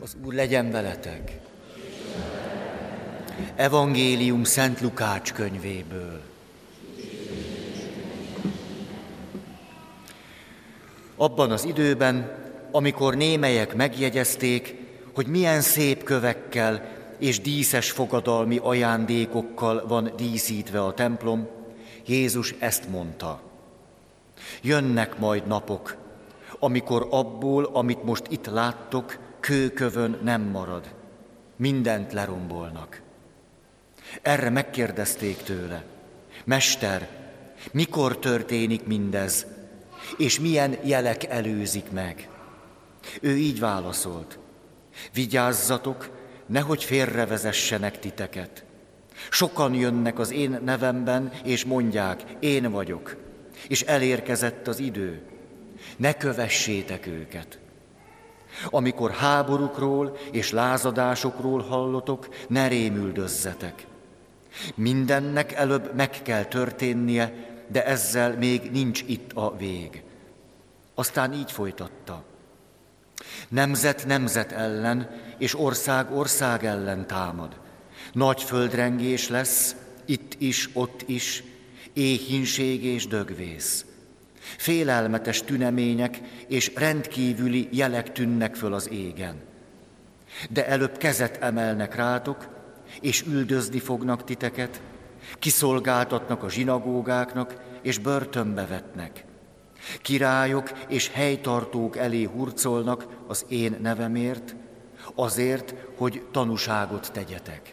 Az Úr legyen veletek. Evangélium Szent Lukács könyvéből. Abban az időben, amikor némelyek megjegyezték, hogy milyen szép kövekkel és díszes fogadalmi ajándékokkal van díszítve a templom, Jézus ezt mondta: jönnek majd napok, amikor abból, amit most itt láttok, kőkövön nem marad, mindent lerombolnak. Erre megkérdezték tőle: Mester, mikor történik mindez, és milyen jelek előzik meg? Ő így válaszolt: vigyázzatok, nehogy félrevezessenek titeket. Sokan jönnek az én nevemben, és mondják: én vagyok, és elérkezett az idő. Ne kövessétek őket. Amikor háborúkról és lázadásokról hallotok, ne rémüldözzetek. Mindennek előbb meg kell történnie, de ezzel még nincs itt a vég. Aztán így folytatta: nemzet nemzet ellen és ország ország ellen támad. Nagy földrengés lesz, itt is, ott is, éhínség és dögvész. Félelmetes tünemények és rendkívüli jelek tűnnek föl az égen. De előbb kezet emelnek rátok, és üldözni fognak titeket, kiszolgáltatnak a zsinagógáknak, és börtönbe vetnek. Királyok és helytartók elé hurcolnak az én nevemért, azért, hogy tanúságot tegyetek.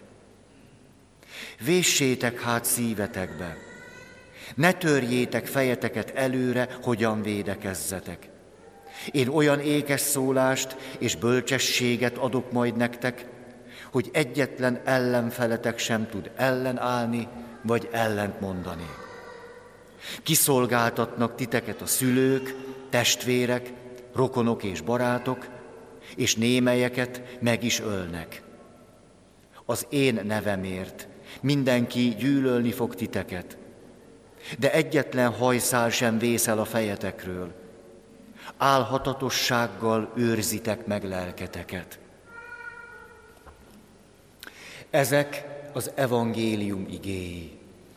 Véssétek hát szívetekbe, ne törjétek fejeteket előre, hogyan védekezzetek. Én olyan ékes szólást és bölcsességet adok majd nektek, hogy egyetlen ellenfeletek sem tud ellenállni, vagy ellent mondani. Kiszolgáltatnak titeket a szülők, testvérek, rokonok és barátok, és némelyeket meg is ölnek. Az én nevemért mindenki gyűlölni fog titeket, de egyetlen hajszál sem vészel a fejetekről. Álhatatossággal őrzitek meg lelketeket. Ezek az evangélium igéi.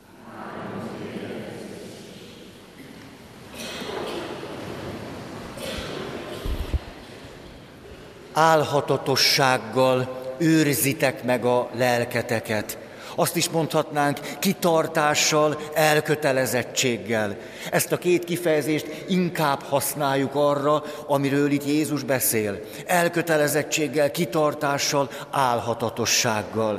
Álhatatossággal őrzitek meg a lelketeket. Azt is mondhatnánk, kitartással, elkötelezettséggel. Ezt a két kifejezést inkább használjuk arra, amiről itt Jézus beszél. Elkötelezettséggel, kitartással, álhatatossággal.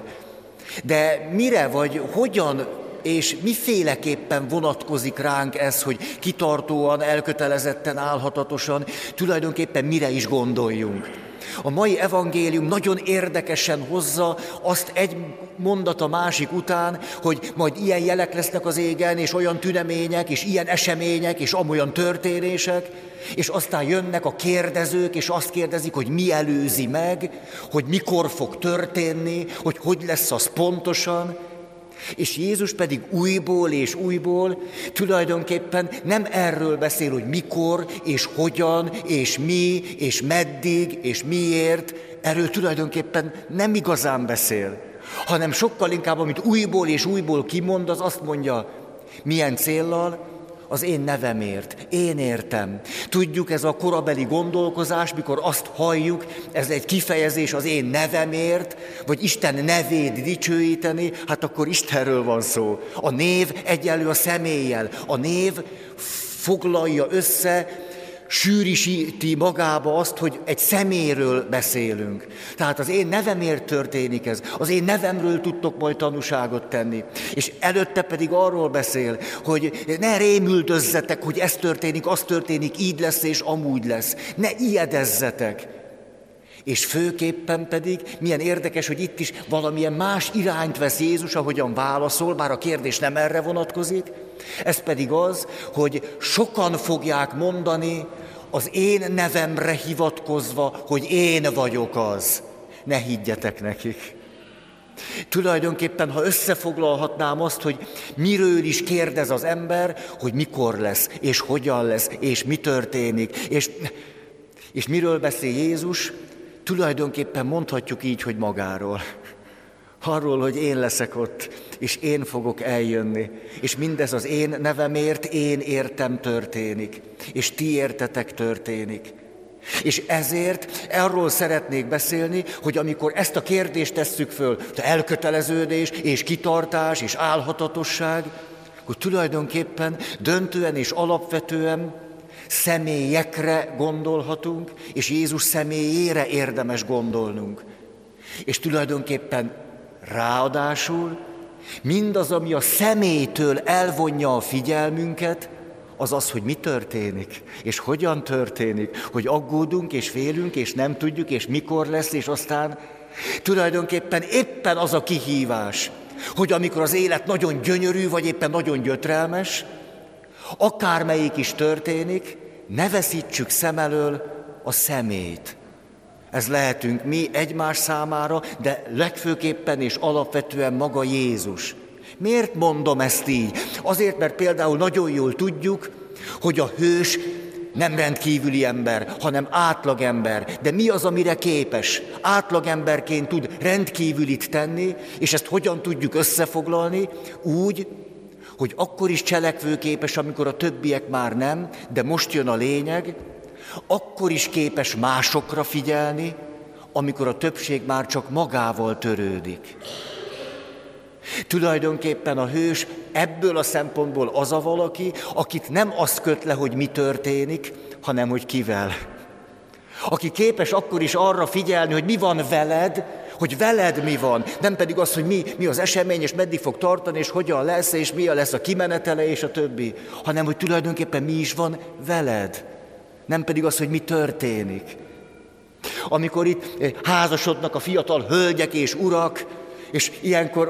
De mire vagy hogyan és miféleképpen vonatkozik ránk ez, hogy kitartóan, elkötelezetten, álhatatosan, tulajdonképpen mire is gondoljunk? A mai evangélium nagyon érdekesen hozza azt egy mondat a másik után, hogy majd ilyen jelek lesznek az égen, és olyan tünemények, és ilyen események, és amolyan történések, és aztán jönnek a kérdezők, és azt kérdezik, hogy mi előzi meg, hogy mikor fog történni, hogy lesz az pontosan. És Jézus pedig újból és újból tulajdonképpen nem erről beszél, hogy mikor, és hogyan, és mi, és meddig, és miért. Erről tulajdonképpen nem igazán beszél, hanem sokkal inkább, amit újból és újból kimond, az azt mondja: milyen céllal? Az én nevemért, én értem. Tudjuk, ez a korabeli gondolkozás, mikor azt halljuk, ez egy kifejezés az én nevemért, vagy Isten nevét dicsőíteni, hát akkor Istenről van szó. A név egyenlő a személlyel. A név foglalja össze, sűrűsíti magába azt, hogy egy személyről beszélünk. Tehát az én nevemért történik ez, az én nevemről tudtok majd tanúságot tenni. És előtte pedig arról beszél, hogy ne rémüldözzetek, hogy ez történik, az történik, így lesz és amúgy lesz. Ne ijedezzetek. És főképpen pedig, milyen érdekes, hogy itt is valamilyen más irányt vesz Jézus, ahogyan válaszol, bár a kérdés nem erre vonatkozik. Ez pedig az, hogy sokan fogják mondani az én nevemre hivatkozva, hogy én vagyok az. Ne higgyetek nekik. Tulajdonképpen, ha összefoglalhatnám azt, hogy miről is kérdez az ember, hogy mikor lesz, és hogyan lesz, és mi történik, és miről beszél Jézus, tulajdonképpen mondhatjuk így, hogy magáról. Arról, hogy én leszek ott, és én fogok eljönni, és mindez az én nevemért, én értem történik, és ti értetek történik. És ezért arról szeretnék beszélni, hogy amikor ezt a kérdést tesszük föl, elköteleződés, és kitartás, és álhatatosság, hogy tulajdonképpen döntően és alapvetően személyekre gondolhatunk, és Jézus személyére érdemes gondolnunk. És tulajdonképpen ráadásul mindaz, ami a személytől elvonja a figyelmünket, az az, hogy mi történik, és hogyan történik, hogy aggódunk, és félünk, és nem tudjuk, és mikor lesz, és aztán tulajdonképpen éppen az a kihívás, hogy amikor az élet nagyon gyönyörű, vagy éppen nagyon gyötrelmes, akármelyik is történik, ne veszítsük szem elől a személyt. Ez lehetünk mi egymás számára, de legfőképpen és alapvetően maga Jézus. Miért mondom ezt így? Azért, mert például nagyon jól tudjuk, hogy a hős nem rendkívüli ember, hanem átlagember. De mi az, amire képes? Átlagemberként tud rendkívülit tenni, és ezt hogyan tudjuk összefoglalni? Úgy, hogy akkor is cselekvőképes, amikor a többiek már nem, de most jön a lényeg, akkor is képes másokra figyelni, amikor a többség már csak magával törődik. Tulajdonképpen a hős ebből a szempontból az a valaki, akit nem azt köt le, hogy mi történik, hanem hogy kivel. Aki képes akkor is arra figyelni, hogy mi van veled, hogy veled mi van, nem pedig az, hogy mi az esemény, és meddig fog tartani, és hogyan lesz, és mi lesz a kimenetele, és a többi, hanem hogy tulajdonképpen mi is van veled, nem pedig az, hogy mi történik. Amikor itt házasodnak a fiatal hölgyek és urak, és ilyenkor,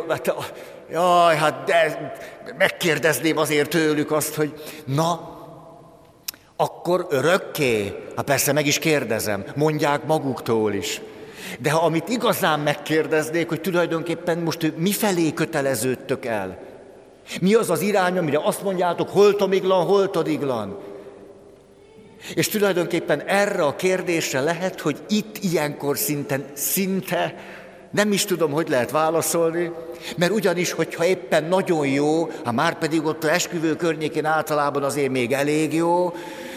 de megkérdezném azért tőlük azt, hogy na, akkor örökké? Hát persze meg is kérdezem, mondják maguktól is. De ha amit igazán megkérdeznék, hogy tulajdonképpen most mifelé köteleződtök el? Mi az az irány, amire azt mondjátok, holtomiglan, holtodiglan? És tulajdonképpen erre a kérdésre lehet, hogy itt ilyenkor szinte nem is tudom, hogy lehet válaszolni, mert ugyanis, hogyha éppen nagyon jó, már pedig ott az esküvő környékén általában azért még elég jó,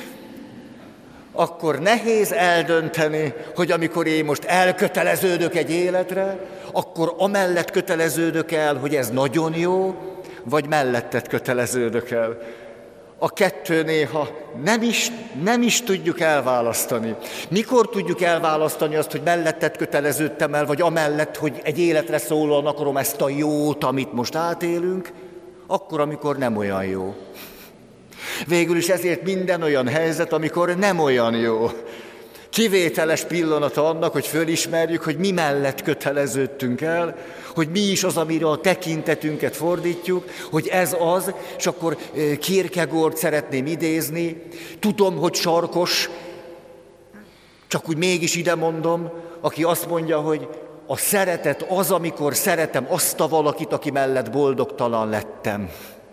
akkor nehéz eldönteni, hogy amikor én most elköteleződök egy életre, akkor amellett köteleződök el, hogy ez nagyon jó, vagy mellettet köteleződök el. A kettő néha nem is tudjuk elválasztani. Mikor tudjuk elválasztani azt, hogy mellettet köteleződtem el, vagy amellett, hogy egy életre szólóan akarom ezt a jót, amit most átélünk, akkor, amikor nem olyan jó. Végül is ezért minden olyan helyzet, amikor nem olyan jó. Kivételes pillanata annak, hogy fölismerjük, hogy mi mellett köteleződtünk el, hogy mi is az, amire a tekintetünket fordítjuk, hogy ez az, és akkor Kierkegaard szeretném idézni, tudom, hogy sarkos, csak úgy mégis ide mondom, aki azt mondja, hogy a szeretet az, amikor szeretem azt a valakit, aki mellett boldogtalan lettem.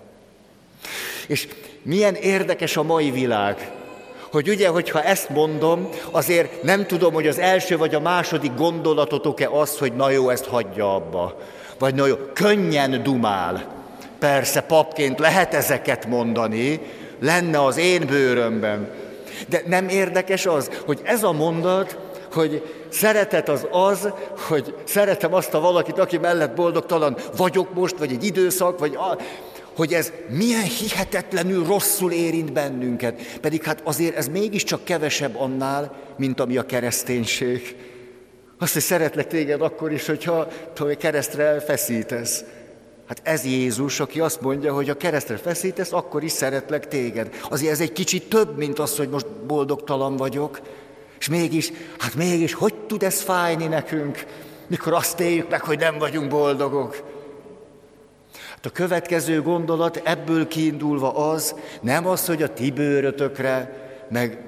És milyen érdekes a mai világ, hogy ugye, hogyha ezt mondom, azért nem tudom, hogy az első vagy a második gondolatotok-e az, hogy na jó, ezt hagyja abba. Vagy na jó, könnyen dumál. Persze, papként lehet ezeket mondani, lenne az én bőrömben. De nem érdekes az, hogy ez a mondat, hogy szeretet az, hogy szeretem azt a valakit, aki mellett boldogtalan vagyok most, vagy egy időszak, vagy hogy ez milyen hihetetlenül rosszul érint bennünket. Pedig hát azért ez mégiscsak kevesebb annál, mint ami a kereszténység. Azt, hogy szeretlek téged akkor is, hogyha keresztre feszítesz. Hát ez Jézus, aki azt mondja, hogy ha keresztre feszítesz, akkor is szeretlek téged. Azért ez egy kicsit több, mint az, hogy most boldogtalan vagyok. És mégis, hogy tud ez fájni nekünk, mikor azt éljük meg, hogy nem vagyunk boldogok. A következő gondolat ebből kiindulva az, nem az, hogy a ti bőrötökre, meg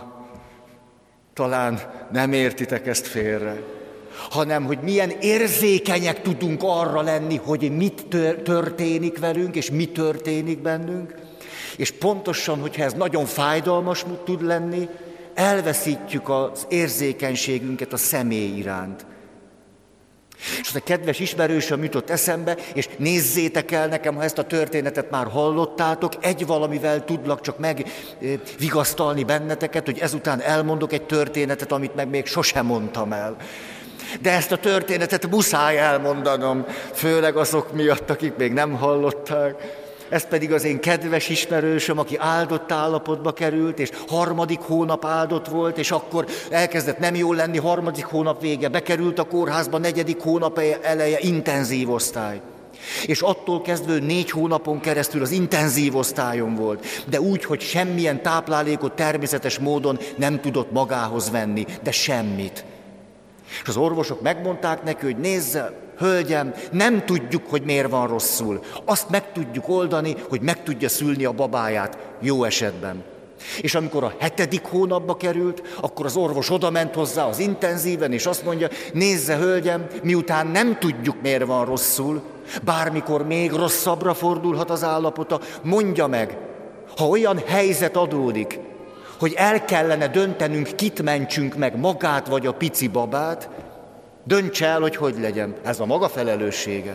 talán nem értitek ezt félre, hanem hogy milyen érzékenyek tudunk arra lenni, hogy mit történik velünk, és mi történik bennünk, és pontosan, hogyha ez nagyon fájdalmas tud lenni, elveszítjük az érzékenységünket a személy iránt. És az a kedves ismerősöm jutott eszembe, és nézzétek el nekem, ha ezt a történetet már hallottátok, egy valamivel tudlak csak megvigasztalni benneteket, hogy ezután elmondok egy történetet, amit meg még sosem mondtam el. De ezt a történetet muszáj elmondanom, főleg azok miatt, akik még nem hallották. Ez pedig az én kedves ismerősöm, aki áldott állapotba került, és 3. hónap áldott volt, és akkor elkezdett nem jól lenni, 3. hónap vége, bekerült a kórházba, 4. hónap eleje intenzív osztály. És attól kezdve 4 hónapon keresztül az intenzív osztályon volt, de úgy, hogy semmilyen táplálékot természetes módon nem tudott magához venni, de semmit. És az orvosok megmondták neki, hogy nézze, hölgyem, nem tudjuk, hogy miért van rosszul. Azt meg tudjuk oldani, hogy meg tudja szülni a babáját, jó esetben. És amikor a 7. hónapba került, akkor az orvos odament hozzá az intenzíven, és azt mondja, nézze, hölgyem, miután nem tudjuk, miért van rosszul, bármikor még rosszabbra fordulhat az állapota, mondja meg, ha olyan helyzet adódik, hogy el kellene döntenünk, kit mentsünk meg, magát vagy a pici babát, döntse el, hogy legyen. Ez a maga felelőssége.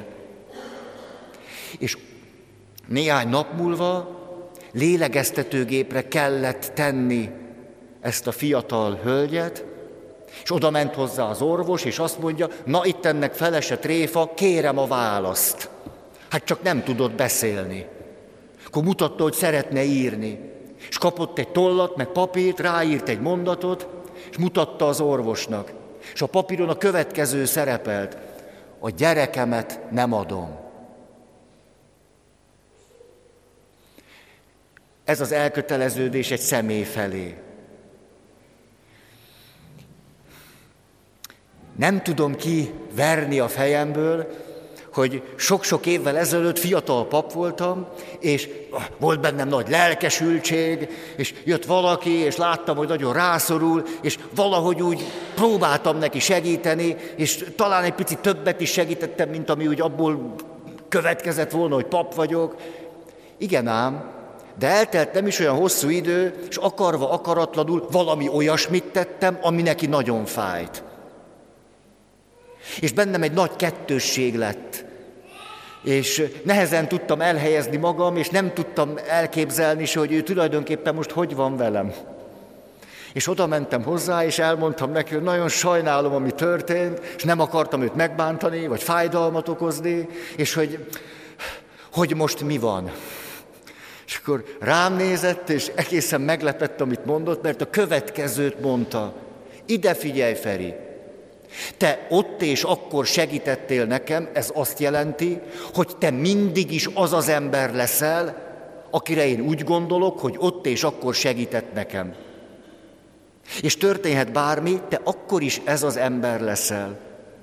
És néhány nap múlva lélegeztetőgépre kellett tenni ezt a fiatal hölgyet, és oda ment hozzá az orvos, és azt mondja, na itt ennek felesett tréfa, kérem a választ. Hát csak nem tudott beszélni. Akkor mutatta, hogy szeretne írni. És kapott egy tollat, meg papírt, ráírt egy mondatot, és mutatta az orvosnak. És a papíron a következő szerepelt, a gyerekemet nem adom. Ez az elköteleződés egy személy felé. Nem tudom kiverni a fejemből, hogy sok-sok évvel ezelőtt fiatal pap voltam, és volt bennem nagy lelkesültség, és jött valaki, és láttam, hogy nagyon rászorul, és valahogy úgy próbáltam neki segíteni, és talán egy picit többet is segítettem, mint ami úgy abból következett volna, hogy pap vagyok. Igen ám, de eltelt nem is olyan hosszú idő, és akarva akaratlanul valami olyasmit tettem, ami neki nagyon fájt. És bennem egy nagy kettősség lett, és nehezen tudtam elhelyezni magam, és nem tudtam elképzelni se, hogy ő tulajdonképpen most hogy van velem. És oda mentem hozzá, és elmondtam neki, hogy nagyon sajnálom, ami történt, és nem akartam őt megbántani, vagy fájdalmat okozni, és hogy most mi van. És akkor rám nézett, és egészen meglepett, amit mondott, mert a következőt mondta. Ide figyelj, Feri! Te ott és akkor segítettél nekem, ez azt jelenti, hogy te mindig is az az ember leszel, akire én úgy gondolok, hogy ott és akkor segített nekem. És történhet bármi, te akkor is ez az ember leszel.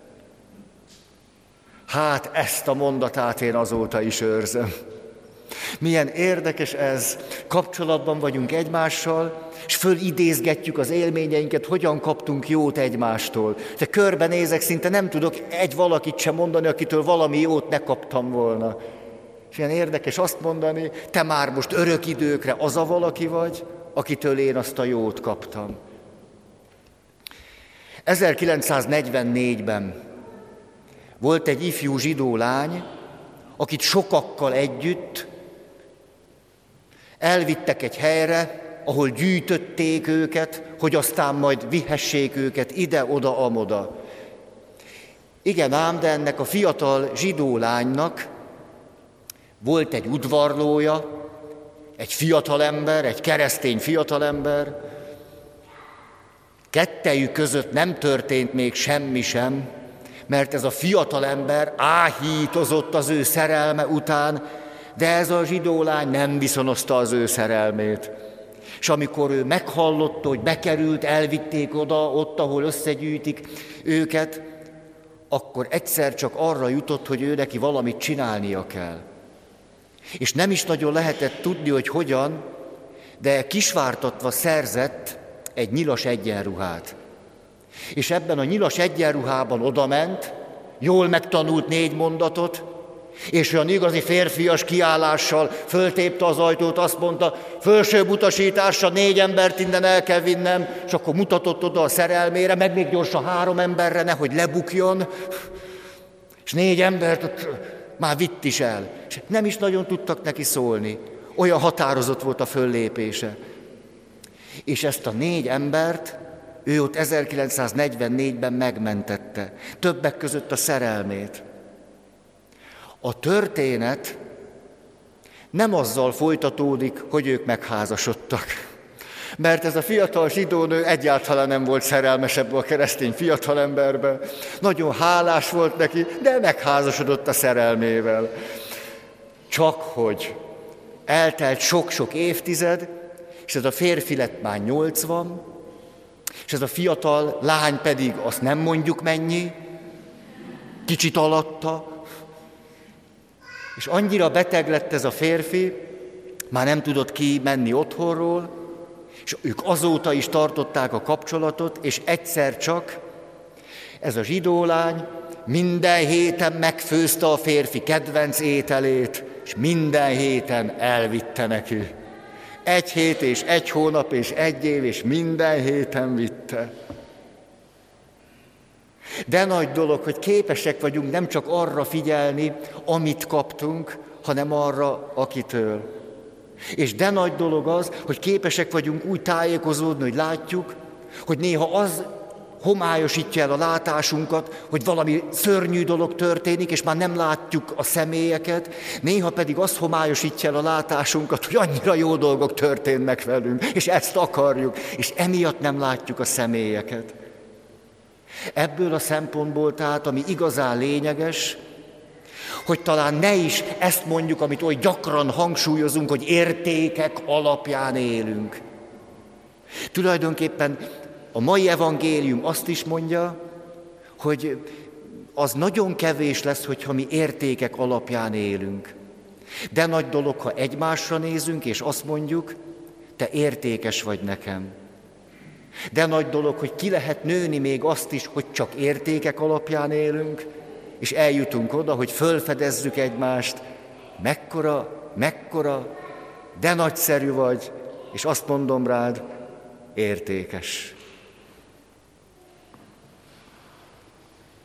Hát ezt a mondatát én azóta is őrzöm. Milyen érdekes ez, kapcsolatban vagyunk egymással, és fölidézgetjük az élményeinket, hogyan kaptunk jót egymástól. De körbenézek, szinte nem tudok egy valakit sem mondani, akitől valami jót ne kaptam volna. És ilyen érdekes azt mondani, te már most örök időkre az a valaki vagy, akitől én azt a jót kaptam. 1944-ben volt egy ifjú zsidó lány, akit sokakkal együtt elvittek egy helyre, ahol gyűjtötték őket, hogy aztán majd vihessék őket ide-oda-amoda. Igen ám, de ennek a fiatal zsidó lánynak volt egy udvarlója, egy fiatalember, egy keresztény fiatalember. Kettejük között nem történt még semmi sem, mert ez a fiatalember áhítozott az ő szerelme után, de ez a zsidó lány nem viszonozta az ő szerelmét. És amikor ő meghallotta, hogy bekerült, elvitték ott, ahol összegyűjtik őket, akkor egyszer csak arra jutott, hogy ő neki valamit csinálnia kell. És nem is nagyon lehetett tudni, hogy hogyan, de kisvártatva szerzett egy nyilas egyenruhát. És ebben a nyilas egyenruhában odament, jól megtanult 4 mondatot, És olyan igazi férfias kiállással föltépte az ajtót, azt mondta, fölsőbb utasításra 4 embert innen el kell vinnem, és akkor mutatott oda a szerelmére, meg még gyorsan 3 emberre, nehogy lebukjon. És 4 embert ott már vitt is el. És nem is nagyon tudtak neki szólni. Olyan határozott volt a föllépése. És ezt a 4 embert ő ott 1944-ben megmentette. Többek között a szerelmét. A történet nem azzal folytatódik, hogy ők megházasodtak. Mert ez a fiatal zsidónő egyáltalán nem volt szerelmes ebbe a keresztény fiatalemberbe. Nagyon hálás volt neki, de megházasodott a szerelmével. Csak hogy eltelt sok-sok évtized, és ez a férfi lett már 80, és ez a fiatal lány pedig azt nem mondjuk mennyi, kicsit alatta, és annyira beteg lett ez a férfi, már nem tudott kimenni otthonról, és ők azóta is tartották a kapcsolatot, és egyszer csak ez a zsidó lány minden héten megfőzte a férfi kedvenc ételét, és minden héten elvitte neki. 1 hét és 1 hónap és 1 év, és minden héten vitte. De nagy dolog, hogy képesek vagyunk nem csak arra figyelni, amit kaptunk, hanem arra, akitől. És de nagy dolog az, hogy képesek vagyunk úgy tájékozódni, hogy látjuk, hogy néha az homályosítja el a látásunkat, hogy valami szörnyű dolog történik, és már nem látjuk a személyeket, néha pedig az homályosítja el a látásunkat, hogy annyira jó dolgok történnek velünk, és ezt akarjuk, és emiatt nem látjuk a személyeket. Ebből a szempontból tehát, ami igazán lényeges, hogy talán ne is ezt mondjuk, amit oly gyakran hangsúlyozunk, hogy értékek alapján élünk. Tulajdonképpen a mai evangélium azt is mondja, hogy az nagyon kevés lesz, hogyha mi értékek alapján élünk. De nagy dolog, ha egymásra nézünk, és azt mondjuk, te értékes vagy nekem. De nagy dolog, hogy ki lehet nőni még azt is, hogy csak értékek alapján élünk, és eljutunk oda, hogy fölfedezzük egymást, mekkora, de nagyszerű vagy, és azt mondom rád, értékes.